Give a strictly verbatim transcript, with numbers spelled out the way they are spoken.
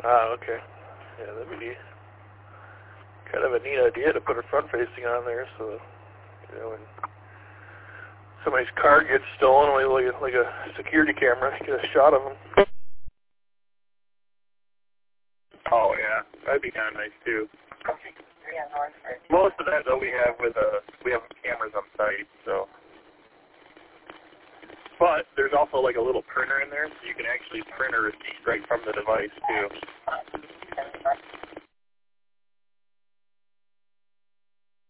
Ah, okay. Yeah, that'd be kind of a neat idea to put a front facing on there, so you know when somebody's car gets stolen, like like a security camera, get a shot of them. Oh yeah, that'd be kind of nice too. Most of that though we have with uh we have cameras on site, so. But there's also like a little printer in there, so you can actually print a receipt right from the device too.